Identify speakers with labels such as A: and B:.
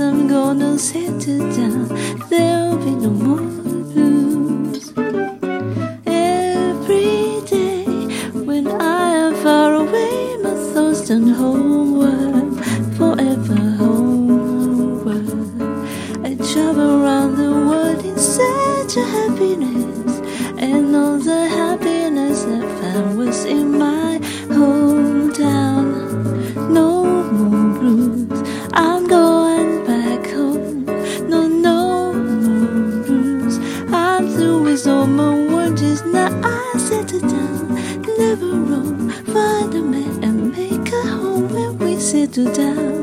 A: I'm gonna settle down. There'll be no more blues. Every day when I am far away, my thoughts turn homeward, forever homeward. I travel around the world in search of happiness, and all the happiness I found was in my hometown. No more blues, I'm going back home. No, no more blues, I'm through with all my worries. Now I settle down, never roam, find a man and make a home where we settle down.